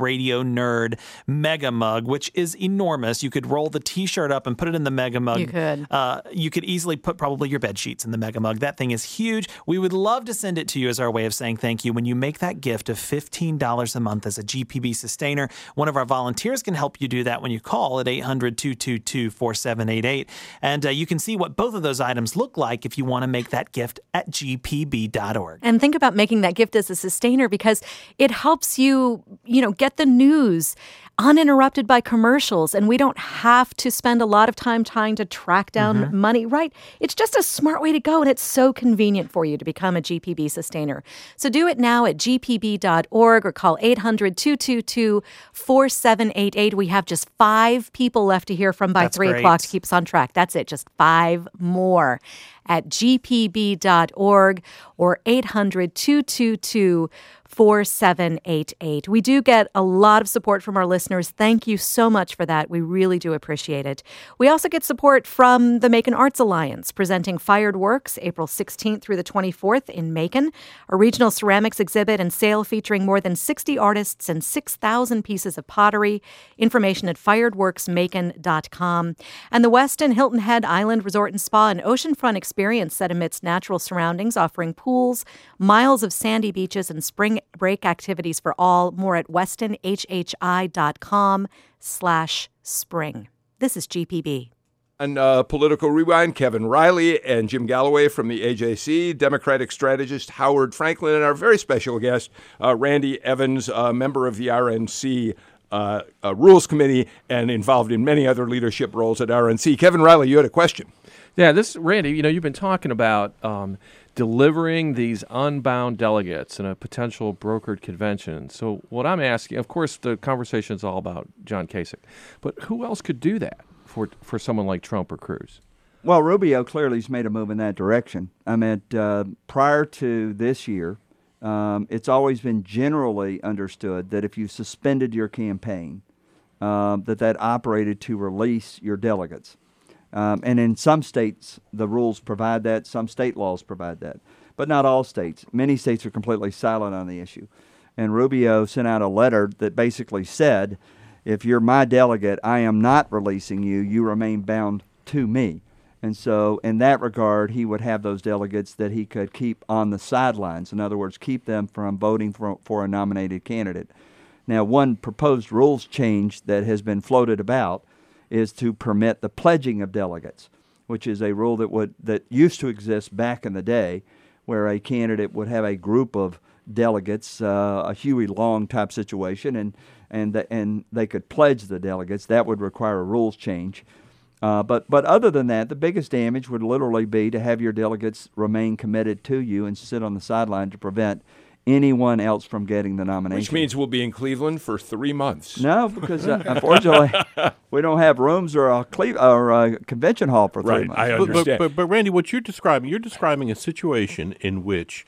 Nerd Mega Mug, which is enormous. You could roll the T-shirt up and put it in the Mega Mug. You could. Uh, you could easily put probably your bed sheets in the Mega Mug. That thing is huge. We would love to send it to you as our way of saying thank you when you make that gift of fifteen dollars a month as a G P B sustainer. One of our volunteers can help you do that when you call at eight hundred, two two two, four seven eight eight. And uh, you can see what both of those items look like if you want to make that gift at G P B dot org. And think about making that gift as a sustainer because it helps you, you know, get the news uninterrupted by commercials, and we don't have to spend a lot of time trying to track down mm-hmm. money, right? It's just a smart way to go, and it's so convenient for you to become a G P B sustainer. So do it now at G P B dot org or call eight hundred, two two two, four seven eight eight. We have just five people left to hear from by That's three great. o'clock to keep us on track. That's it, just five more at G P B dot org or eight hundred, two two two, four seven eight eight. We do get a lot of support from our listeners. Thank you so much for that. We really do appreciate it. We also get support from the Macon Arts Alliance, presenting Fired Works April sixteenth through the twenty-fourth in Macon, a regional ceramics exhibit and sale featuring more than sixty artists and six thousand pieces of pottery. Information at fired works macon dot com. And the Westin Hilton Head Island Resort and Spa, an oceanfront experience set amidst natural surroundings, offering pools, miles of sandy beaches, and spring break activities for all. More at westin h h i dot com slash spring. This is G P B. On uh, Political Rewind, Kevin Riley and Jim Galloway from the A J C, Democratic strategist Howard Franklin, and our very special guest, uh, Randy Evans, a member of the R N C uh, uh, Rules Committee and involved in many other leadership roles at R N C. Kevin Riley, you had a question. Yeah, this, Randy, you know, you've been talking about um, delivering these unbound delegates in a potential brokered convention. So what I'm asking, of course, the conversation is all about John Kasich, but who else could do that for for someone like Trump or Cruz? Well, Rubio clearly has made a move in that direction. I mean, uh, prior to this year, um, it's always been generally understood that if you suspended your campaign, um, that that operated to release your delegates. Um, and in some states, the rules provide that. Some state laws provide that. But not all states. Many states are completely silent on the issue. And Rubio sent out a letter that basically said, if you're my delegate, I am not releasing you. You remain bound to me. And so in that regard, he would have those delegates that he could keep on the sidelines. In other words, keep them from voting for, for a nominated candidate. Now, one proposed rules change that has been floated about is to permit the pledging of delegates, which is a rule that would that used to exist back in the day, where a candidate would have a group of delegates, uh, a Huey Long type situation, and and the, and they could pledge the delegates. That would require a rules change. Uh, but but other than that, the biggest damage would literally be to have your delegates remain committed to you and sit on the sideline to prevent anyone else from getting the nomination. Which means we'll be in Cleveland for three months. No, because uh, unfortunately we don't have rooms or a, Cle- or a convention hall for three right, months. I But, understand. but, but, but Randy, what you're describing, you're describing a situation in which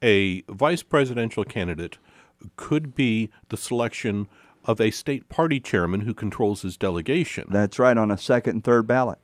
a vice presidential candidate could be the selection of a state party chairman who controls his delegation. That's right, on a second and third ballot.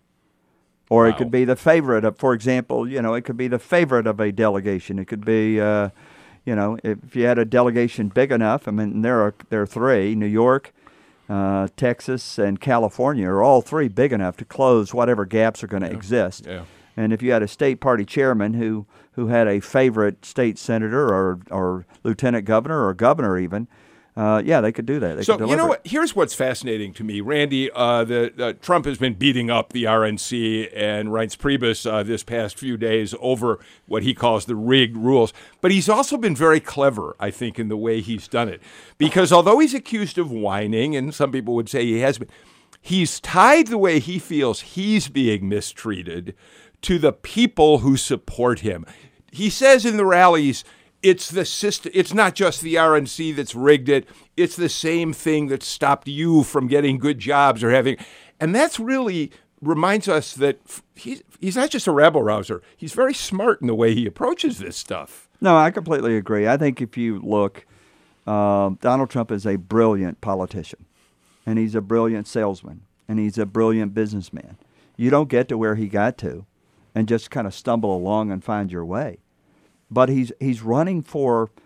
Or Wow. it could be the favorite of, for example, you know, it could be the favorite of a delegation. It could be, uh, you know, if you had a delegation big enough. I mean, there are there are three: New York, uh, Texas, and California are all three big enough to close whatever gaps are going to Yeah. exist. Yeah. And if you had a state party chairman who, who had a favorite state senator or or lieutenant governor or governor even, uh, yeah, they could do that. They So could you know deliver what? Here's what's fascinating to me, Randy. Uh, the uh, Trump has been beating up the R N C and Reince Priebus uh, this past few days over what he calls the rigged rules. But he's also been very clever, I think, in the way he's done it. Because although he's accused of whining, and some people would say he has been, he's tied the way he feels he's being mistreated to the people who support him. He says in the rallies, it's the system. It's not just the R N C that's rigged it. It's the same thing that stopped you from getting good jobs or having, and that's really reminds us that he's he's not just a rabble rouser. He's very smart in the way he approaches this stuff. No, I completely agree. I think if you look, uh, Donald Trump is a brilliant politician, and he's a brilliant salesman, and he's a brilliant businessman. You don't get to where he got to and just kind of stumble along and find your way. But he's he's running for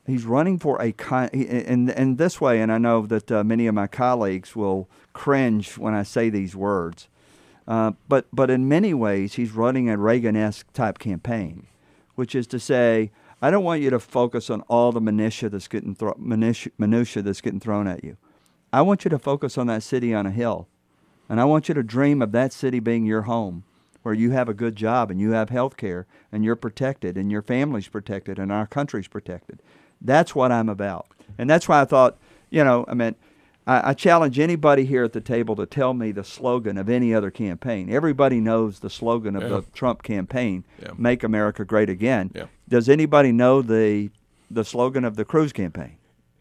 he's running for a con- in in this way, and I know that uh, many of my colleagues will cringe when I say these words, uh, but but in many ways he's running a Reagan-esque type campaign, which is to say, I don't want you to focus on all the minutia that's getting thro- minutia, minutia that's getting thrown at you. I want you to focus on that city on a hill, and I want you to dream of that city being your home, where you have a good job and you have health care and you're protected and your family's protected and our country's protected. That's what I'm about. And that's why I thought, you know, I mean, I, I challenge anybody here at the table to tell me the slogan of any other campaign. Everybody knows the slogan of Yeah. the Trump campaign, Yeah. Make America Great Again. Yeah. Does anybody know the the slogan of the Cruz campaign?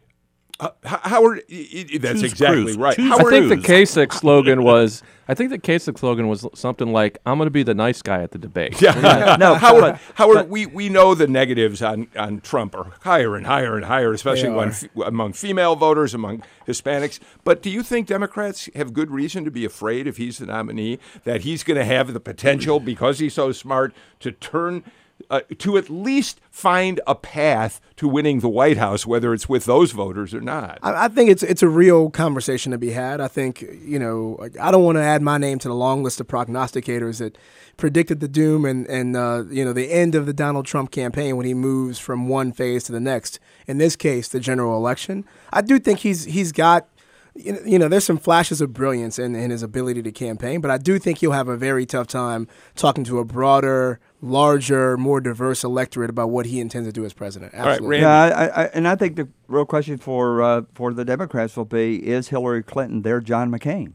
Uh, H- Howard, y- y- that's Choose exactly Cruz. right. Choose Howard, I think the Cruz. Kasich slogan was. I think the Kasich slogan was something like, "I'm going to be the nice guy at the debate." Yeah, No, Howard. but- Howard, but- we, we know the negatives on, on Trump are higher and higher and higher, especially They when, are. f- among female voters, among Hispanics. But do you think Democrats have good reason to be afraid if he's the nominee that he's going to have the potential, because he's so smart, to turn uh, to at least find a path to winning the White House, whether it's with those voters or not? I, I think it's it's a real conversation to be had. I think, you know, like, I don't want to add my name to the long list of prognosticators that predicted the doom and, and uh, you know, the end of the Donald Trump campaign when he moves from one phase to the next. In this case, the general election. I do think he's he's got, you know, you know, there's some flashes of brilliance in, in his ability to campaign, but I do think he'll have a very tough time talking to a broader, larger, more diverse electorate about what he intends to do as president. right, Absolutely. Randy. Yeah, I, I, and I think the real question for uh, for the Democrats will be: is Hillary Clinton their John McCain?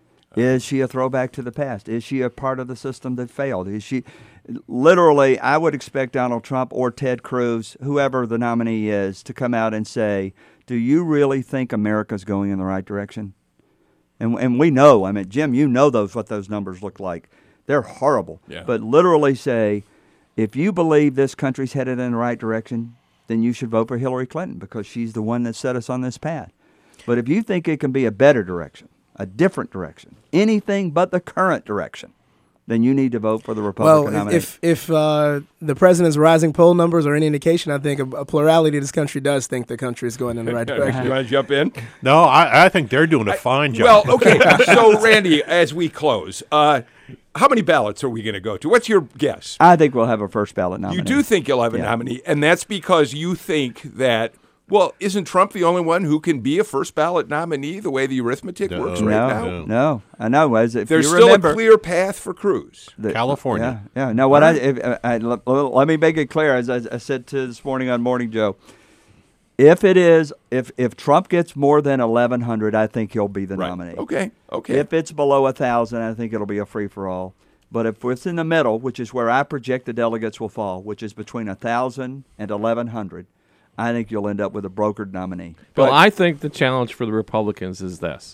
Is she a throwback to the past? Is she a part of the system that failed? Is she literally? I would expect Donald Trump or Ted Cruz, whoever the nominee is, to come out and say, "Do you really think America's going in the right direction?" And and we know. I mean, Jim, you know those what those numbers look like. They're horrible. Yeah. But literally say, if you believe this country's headed in the right direction, then you should vote for Hillary Clinton because she's the one that set us on this path. But if you think it can be a better direction, a different direction, anything but the current direction, then you need to vote for the Republican Well, nominee. if if uh, the president's rising poll numbers are any indication, I think a, a plurality of this country does think the country is going in the right direction. You want to jump in? No, I, I think they're doing a fine job. Well, okay. So, Randy, as we close, uh, how many ballots are we going to go to? What's your guess? I think we'll have a first ballot nominee. You do think you'll have a Yeah. nominee, and that's because you think that, well, isn't Trump the only one who can be a first ballot nominee the way the arithmetic No. works no, right now? No. no, I know. As if There's you still remember, a clear path for Cruz. the- California. Yeah, yeah. No, what I, if, I, I let, let me make it clear. As I, I said to this morning on Morning Joe, if it is, if if Trump gets more than eleven hundred, I think he'll be the Right. nominee. Okay. Okay. If it's below a thousand, I think it'll be a free for all. But if it's in the middle, which is where I project the delegates will fall, which is between a thousand and eleven hundred, I think you'll end up with a brokered nominee. Well, But- I think the challenge for the Republicans is this.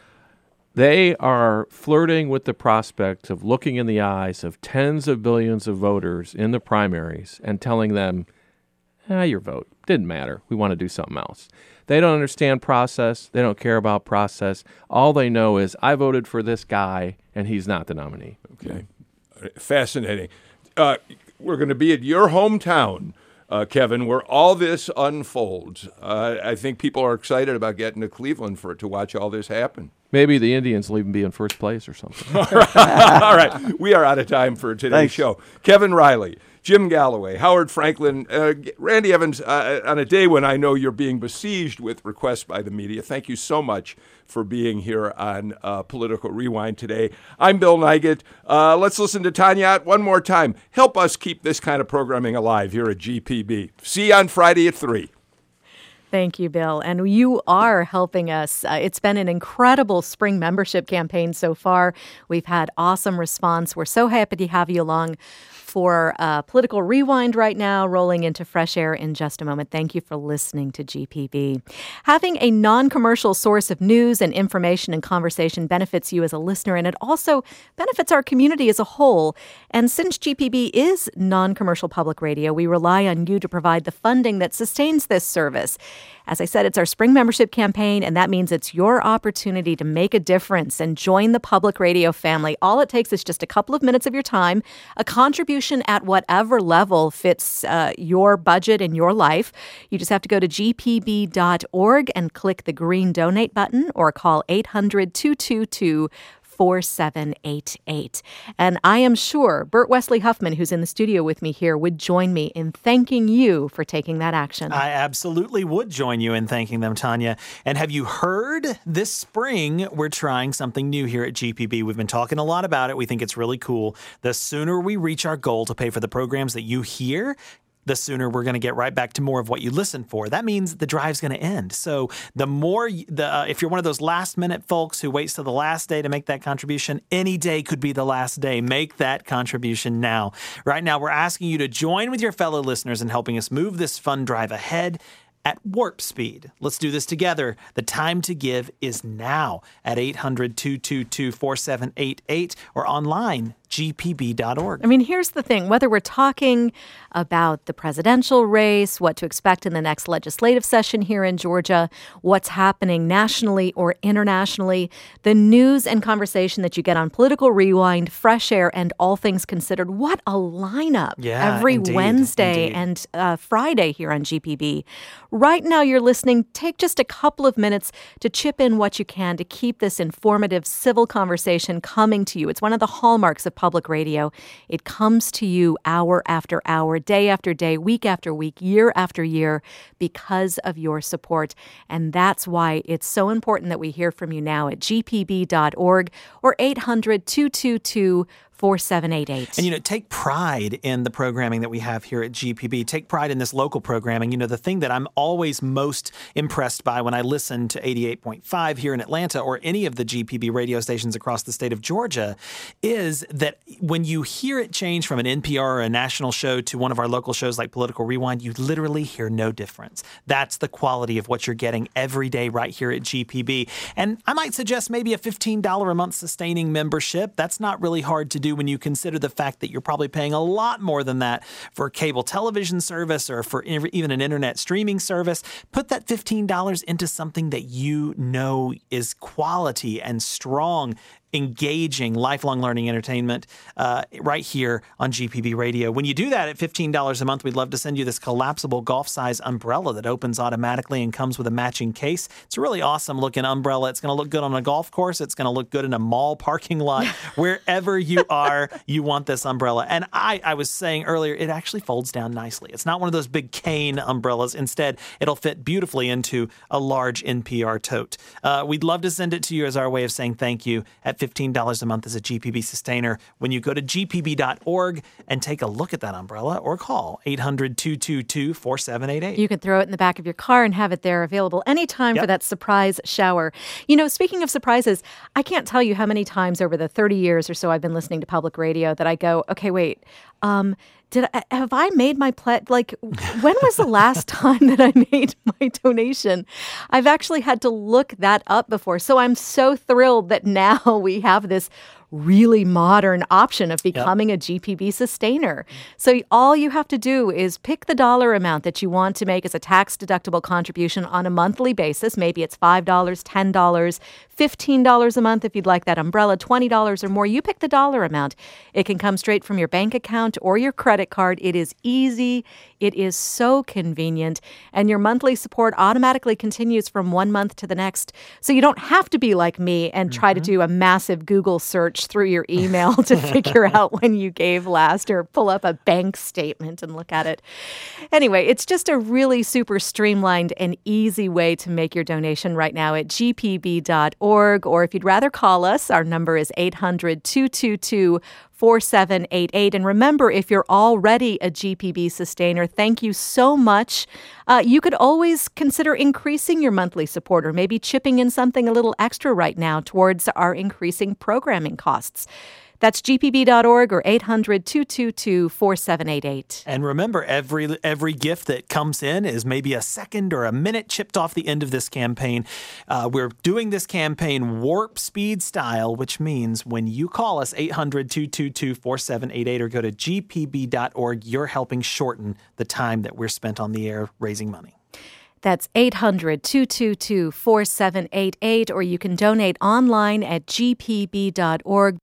They are flirting with the prospect of looking in the eyes of tens of billions of voters in the primaries and telling them, ah, your vote didn't matter. We want to do something else. They don't understand process. They don't care about process. All they know is, I voted for this guy, and he's not the nominee. Okay. Fascinating. Uh, we're going to be at your hometown, uh, Kevin, where all this unfolds. Uh, I think people are excited about getting to Cleveland for to watch all this happen. Maybe the Indians will even be in first place or something. All right. We are out of time for today's Thanks. show. Kevin Riley, Jim Galloway, Howard Franklin, uh, Randy Evans, uh, on a day when I know you're being besieged with requests by the media, thank you so much for being here on uh, Political Rewind today. I'm Bill Nygett. Uh, let's listen to Tanya Ott one more time. Help us keep this kind of programming alive here at G P B. See you on Friday at three. Thank you, Bill. And you are helping us. Uh, it's been an incredible spring membership campaign so far. We've had awesome response. We're so happy to have you along for uh, Political Rewind right now, rolling into fresh air in just a moment. Thank you for listening to G P B. Having a non-commercial source of news and information and conversation benefits you as a listener, and it also benefits our community as a whole. And since G P B is non-commercial public radio, we rely on you to provide the funding that sustains this service. As I said, it's our spring membership campaign, and that means it's your opportunity to make a difference and join the public radio family. All it takes is just a couple of minutes of your time, a contribution contribution at whatever level fits uh, your budget and your life. You just have to go to g p b dot org and click the green donate button or call eight hundred, two two two, four seven eight eight. And I am sure Bert Wesley Huffman, who's in the studio with me here, would join me in thanking you for taking that action. I absolutely would join you in thanking them, Tanya. And have you heard this spring, we're trying something new here at G P B. We've been talking a lot about it. We think it's really cool. The sooner we reach our goal to pay for the programs that you hear, the sooner we're going to get right back to more of what you listen for. That means the drive's going to end. So the more, the uh, if you're one of those last minute folks who waits till the last day to make that contribution, any day could be the last day. Make that contribution now. Right now, we're asking you to join with your fellow listeners in helping us move this fund drive ahead at warp speed. Let's do this together. The time to give is now at eight hundred, two two two, four seven eight eight or online, g p b dot org. I mean, here's the thing. Whether we're talking about the presidential race, what to expect in the next legislative session here in Georgia, what's happening nationally or internationally, the news and conversation that you get on Political Rewind, Fresh Air, and All Things Considered, what a lineup Yeah, every indeed, Wednesday indeed. and uh, Friday here on G P B. Right now you're listening. Take just a couple of minutes to chip in what you can to keep this informative civil conversation coming to you. It's one of the hallmarks of public radio. It comes to you hour after hour, day after day, week after week, year after year because of your support. And that's why it's so important that we hear from you now at g p b dot org or eight hundred, two two two, four seven eight eight. And, you know, take pride in the programming that we have here at G P B. Take pride in this local programming. You know, the thing that I'm always most impressed by when I listen to eighty-eight point five here in Atlanta or any of the G P B radio stations across the state of Georgia is that when you hear it change from an N P R or a national show to one of our local shows like Political Rewind, you literally hear no difference. That's the quality of what you're getting every day right here at G P B. And I might suggest maybe a fifteen dollars a month sustaining membership. That's not really hard to do when you consider the fact that you're probably paying a lot more than that for cable television service or for even an internet streaming service. Put that fifteen dollars into something that you know is quality and strong, engaging, lifelong learning entertainment uh, right here on G P B Radio. When you do that at fifteen dollars a month, we'd love to send you this collapsible golf-size umbrella that opens automatically and comes with a matching case. It's a really awesome-looking umbrella. It's going to look good on a golf course. It's going to look good in a mall parking lot. Wherever you are, you want this umbrella. And I, I was saying earlier, it actually folds down nicely. It's not one of those big cane umbrellas. Instead, it'll fit beautifully into a large N P R tote. Uh, we'd love to send it to you as our way of saying thank you at fifteen dollars a month as a G P B sustainer when you go to g p b dot org and take a look at that umbrella or call eight hundred, two two two, four seven eight eight. You can throw it in the back of your car and have it there available anytime Yep. for that surprise shower. You know, speaking of surprises, I can't tell you how many times over the thirty years or so I've been listening to public radio that I go, okay, wait, um, did I, have I made my pledge? Like, when was the last time that I made my donation? I've actually had to look that up before. So I'm so thrilled that now we have this really modern option of becoming yep. a G P B sustainer. So all you have to do is pick the dollar amount that you want to make as a tax-deductible contribution on a monthly basis. Maybe it's five dollars, ten dollars, fifteen dollars a month if you'd like that umbrella, twenty dollars or more. You pick the dollar amount. It can come straight from your bank account or your credit card. It is easy. It is so convenient. And your monthly support automatically continues from one month to the next. So you don't have to be like me and try mm-hmm. to do a massive Google search through your email to figure out when you gave last or pull up a bank statement and look at it. Anyway, it's just a really super streamlined and easy way to make your donation right now at g p b dot org. Or if you'd rather call us, our number is eight hundred, two two two, four seven eight eight. And remember, if you're already a G P B sustainer, thank you so much. Uh, you could always consider increasing your monthly support or maybe chipping in something a little extra right now towards our increasing programming costs. That's g p b dot org or eight hundred, two two two, four seven eight eight. And remember, every every gift that comes in is maybe a second or a minute chipped off the end of this campaign. Uh, we're doing this campaign warp speed style, which means when you call us eight hundred, two two two, four seven eight eight or go to g p b dot org, you're helping shorten the time that we're spent on the air raising money. That's eight hundred, two two two, four seven eight eight, or you can donate online at g p b dot org.